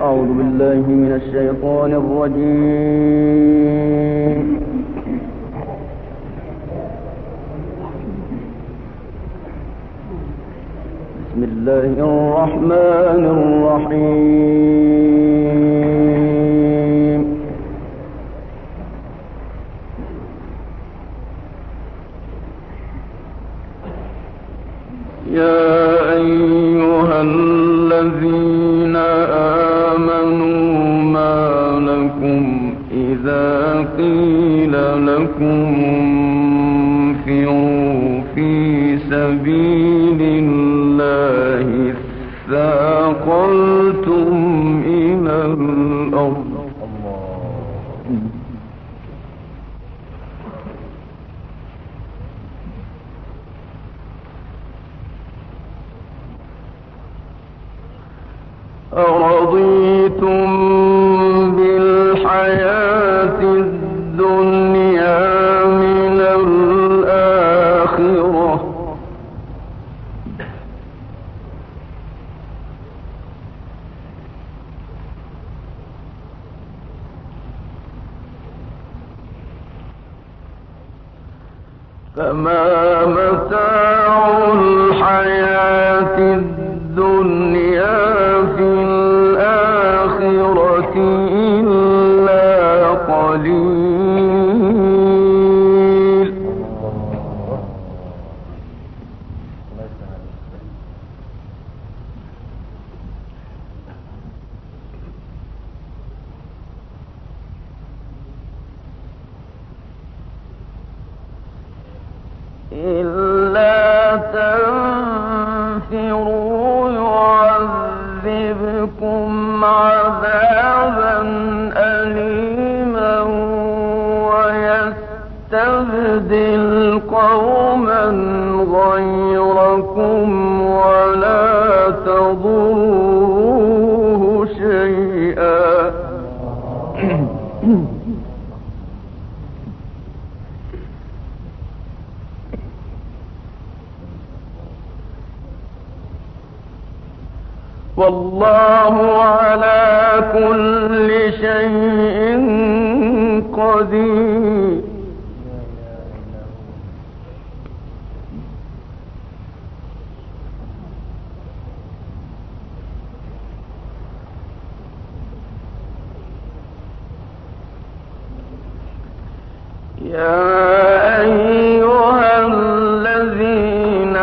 أعوذ بالله من الشيطان الرجيم. بسم الله الرحمن الرحيم. يا أيها الذين آمنوا ما لكم إذا قيل لكم انفروا في سبيل الله اثاقلتم إلى الأرض أرضيتم بالحياة الدنيا من الآخرة فما متاع الحياة الدنيا في الآخرة إلا قليل. إلا تنفروا يعذبكم عذابا أليما ويستبدل قوما غيركم ولا تضروه شيئا. والله على كل شيء قدير. يا أيها الذين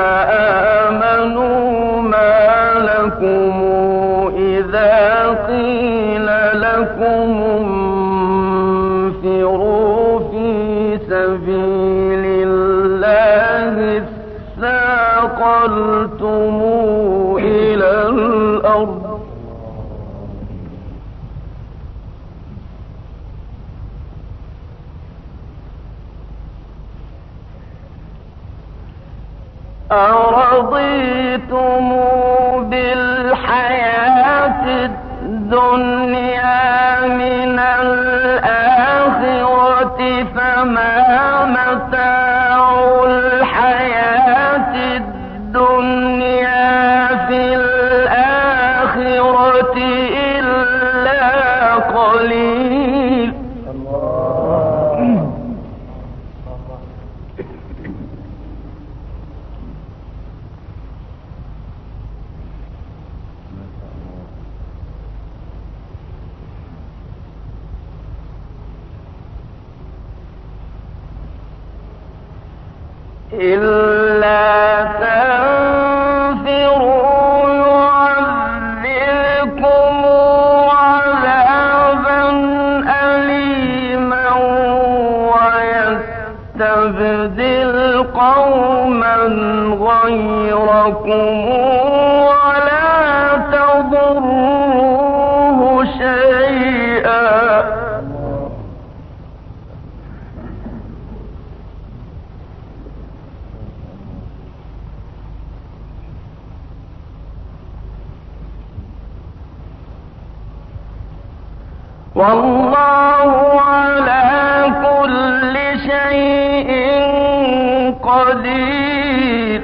آمنوا ما لكم إذا قيل لكم انفروا في سبيل الله اثاقلتم إلى الأرض أرضيتم بالحياة الدنيا من الآخرة فما متاع الحياة الدنيا في الآخرة إلا قليل. إلا تنفروا يعذبكم عذابا أليما ويستبدل قوما غيركم ولا تضروه شيئا. والله على كل شيء قدير.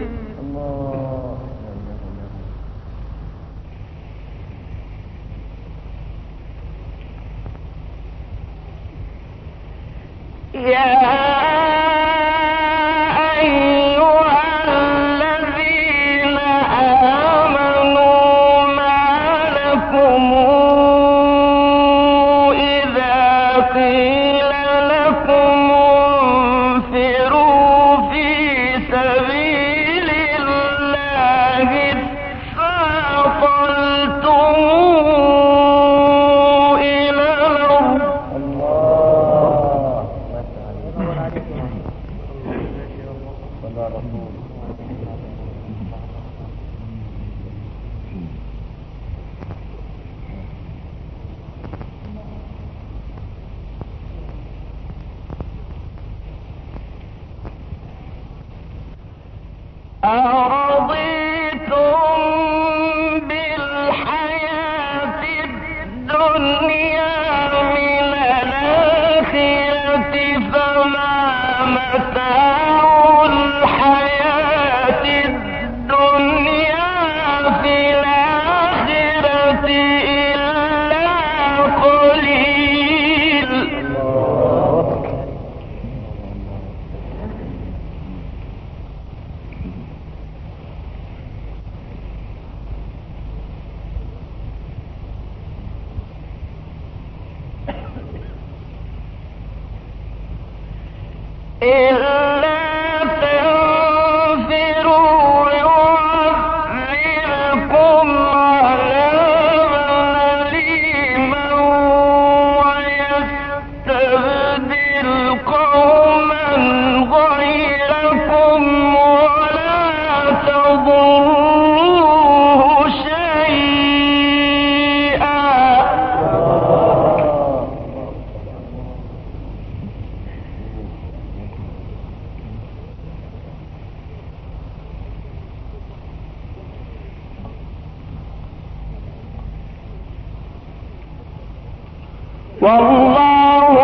والله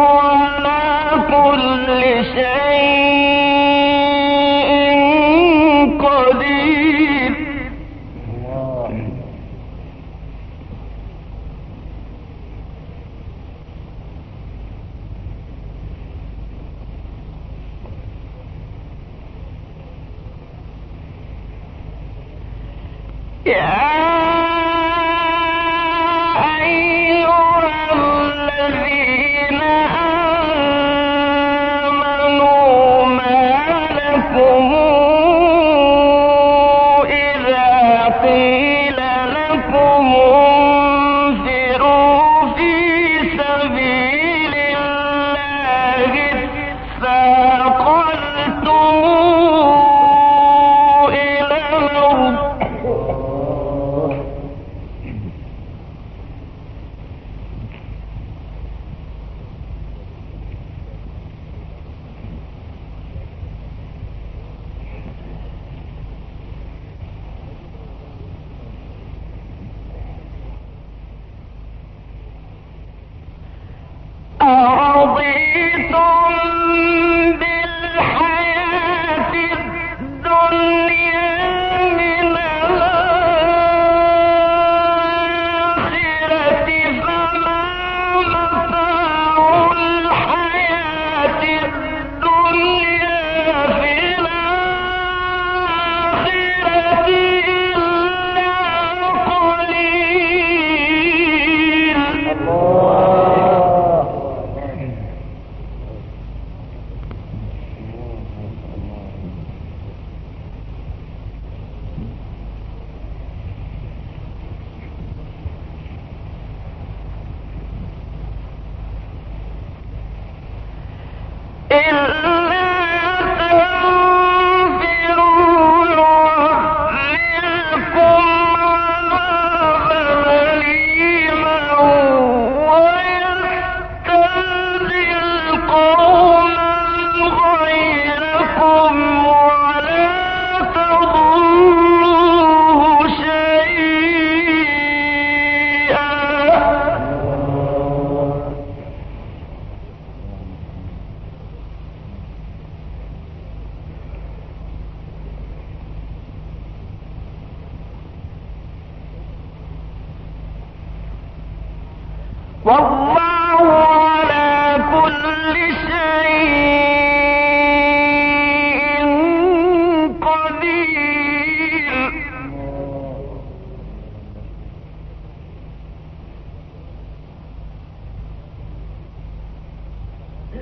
على كل شيء قدير. والله على كل شيء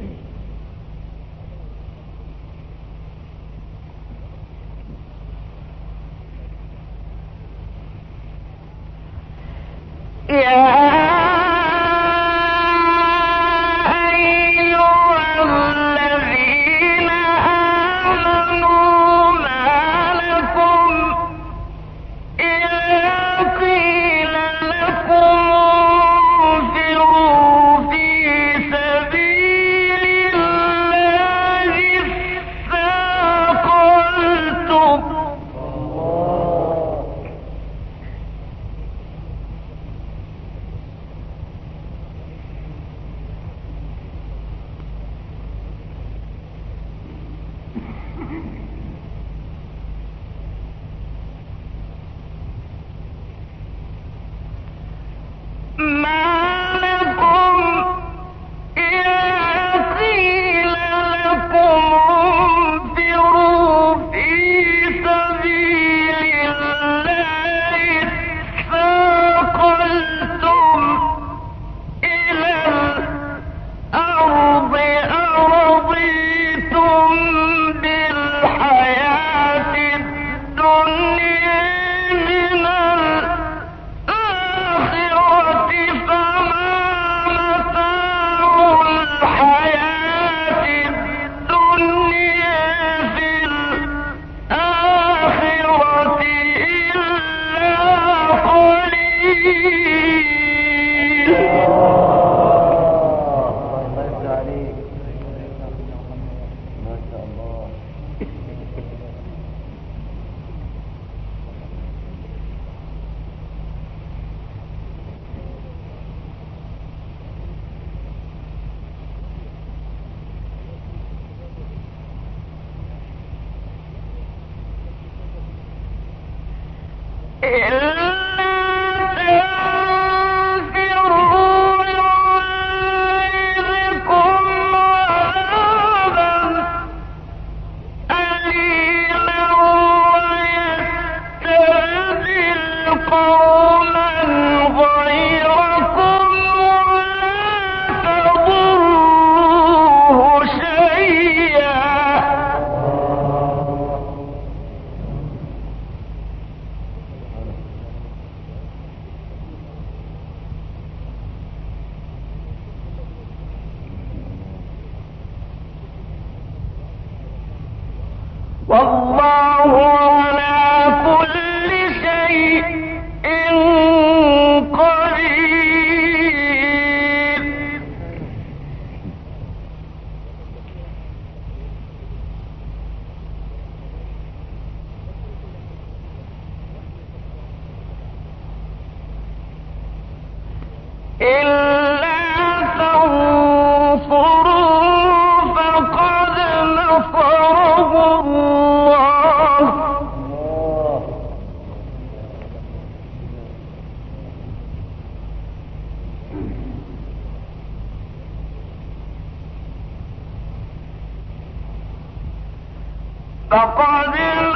فقد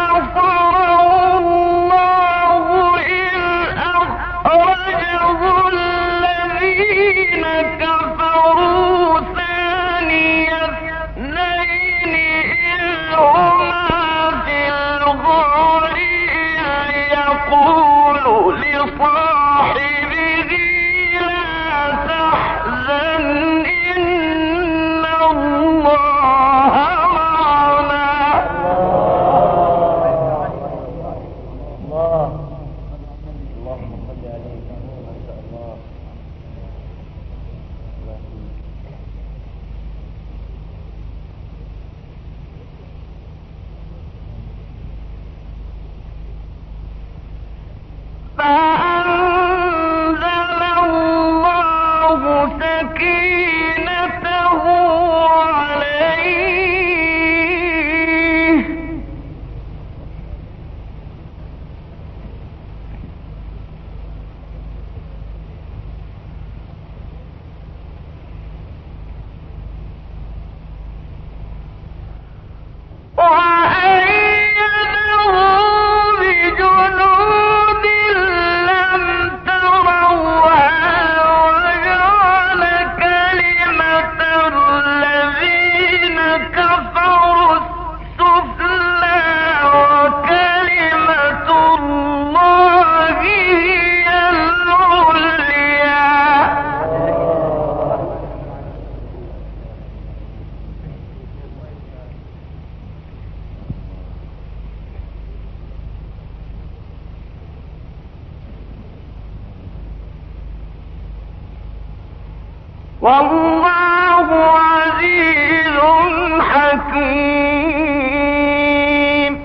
نصره الله إذ أخرجه الذين كفروا ثاني اثنين إذ هما في الغار يقول لصاحبه لا تحزن إن الله معنا والله عزيز حكيم.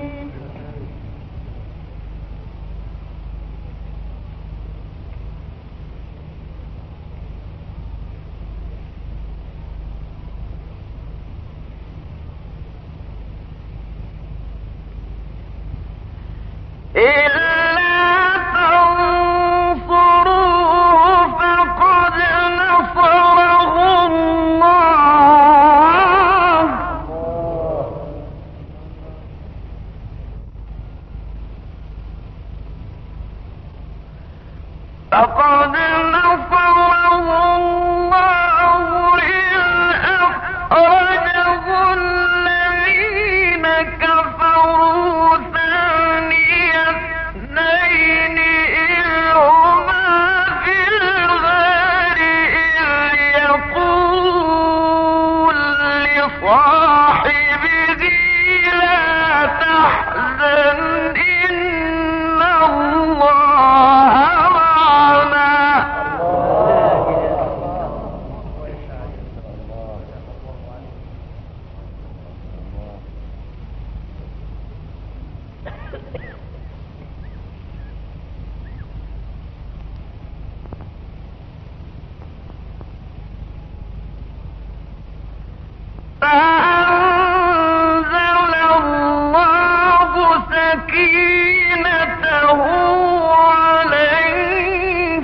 فقد نصره الله إذ أخرجه الذين كفروا ثاني اثنين إذ هما في الغار إذ يقول لصاحبه لا تحزن إن الله فأنزل الله سكينته عليه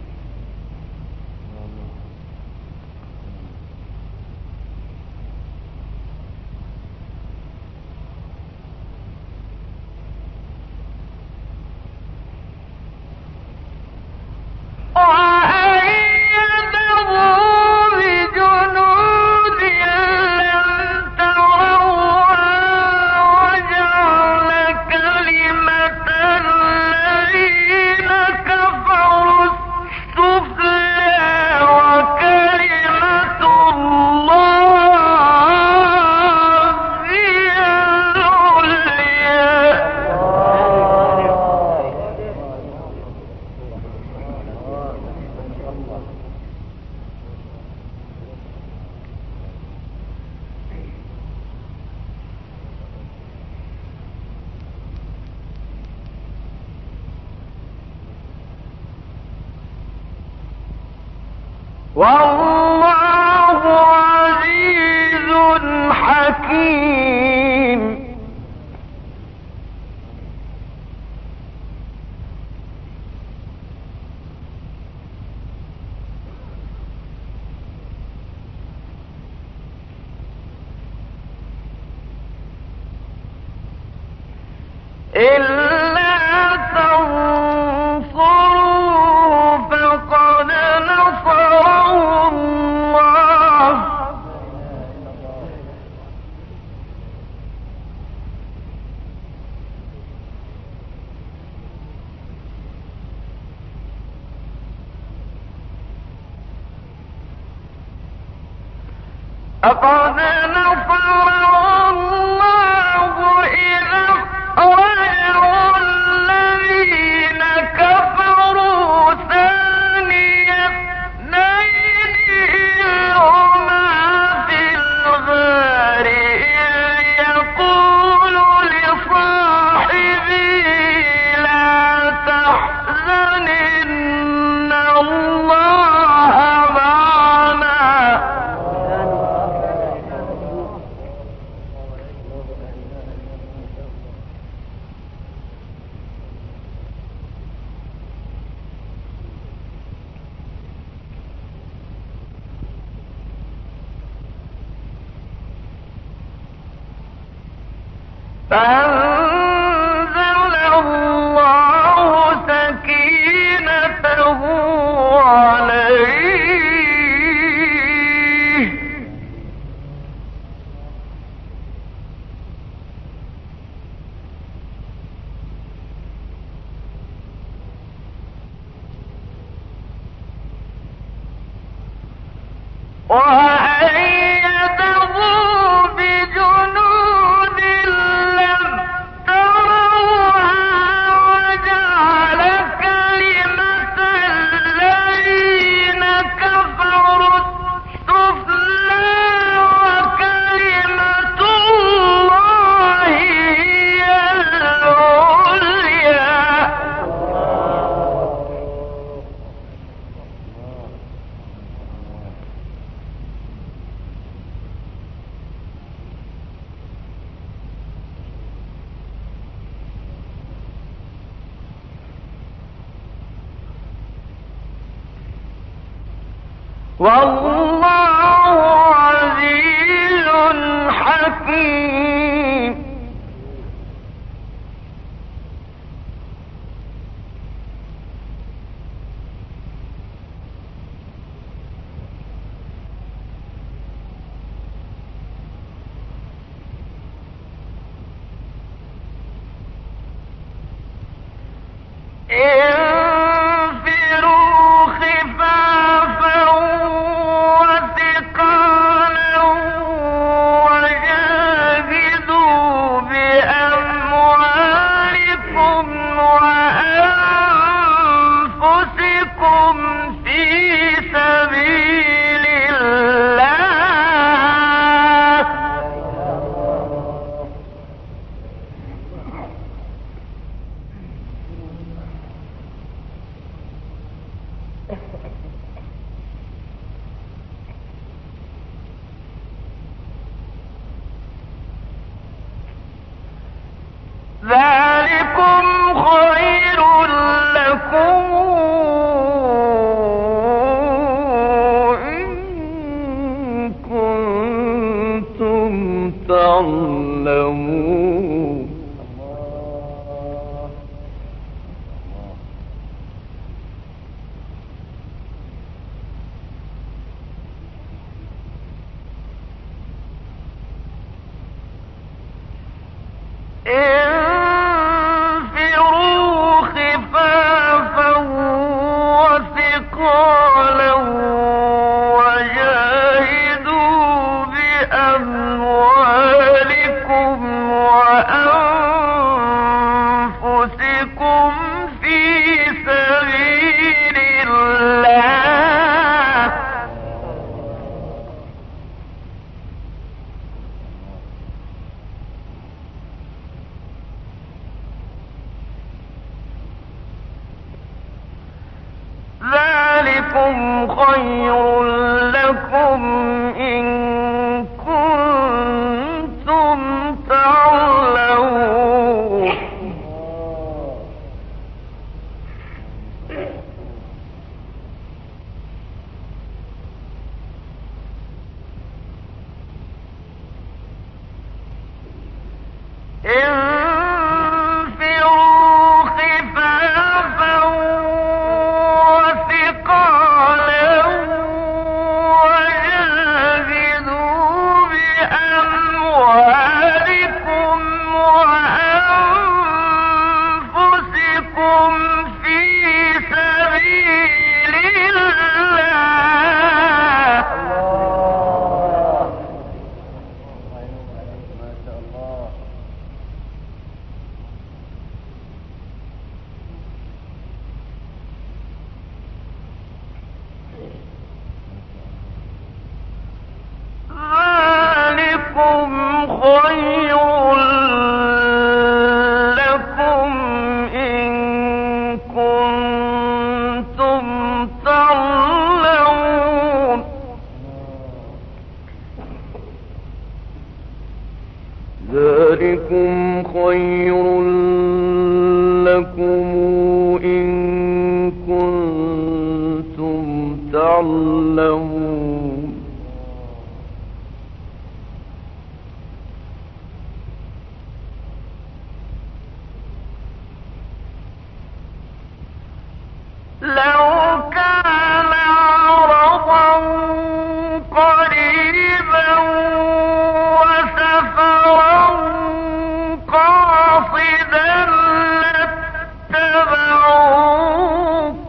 وأيده بجنود لم تروها وجعل كلمة الذين كفروا السفلى وكلمة الله هي العليا. والله عزيز حكيم. إلا تنصروا فقد نصره الله فقد نصره الله إذ أخرجه الذين كفروا ثاني اثنين إذ هما في الغار إذ يقول لصاحبه لا تحزن إن الله معنا. فأنزل الله سكينته عليه وأيده بجنود لم تروها وجعل كلمة الذين كفروا والله عزيز حكيم. انفروا خفافا وثقالا وجاهدوا بأموالكم وأنفسكم في سبيل الله. ذلكم خير لكم إن كنتم تعلمون. انفروا خفافا وثقالا وجاهدوا بأموالكم وأنفسكم في سبيل الله. ذلكم خير لكم إن كنتم تعلمون. انفروا خفافا وثقالا وجاهدوا بأموالكم وأنفسكم في سبيل الله. ذلكم خير لكم إن كنتم تعلمون. ذلكم خير لكم إن كنتم تعلمون. لو كان عرضا قريبا وسفرا قاصدا لاتبعوك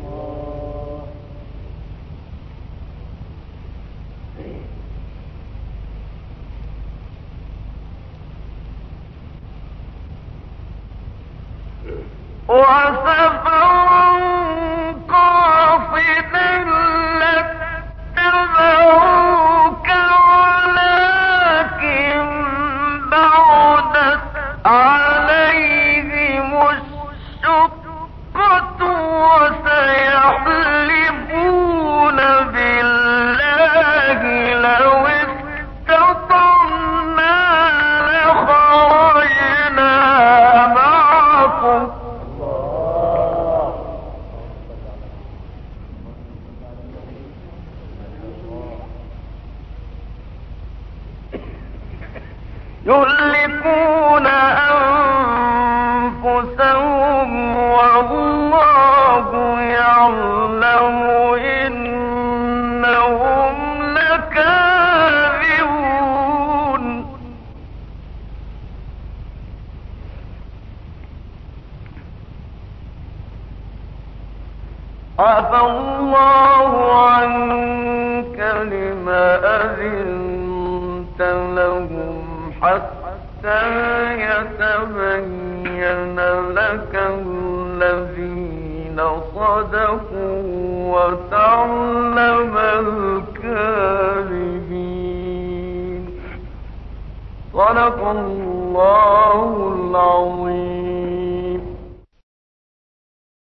ولكن بعدت عليهم الشقة وسيحلفون بالله لو استطعنا لخرجنا معكم يهلكون أنفسهم والله يعلم إنهم لكاذبون. عفى الله عنك لما أذنت لهم حتى يتبين لك الذين صدقوا وتعلم الكاذبين. صدق الله العظيم.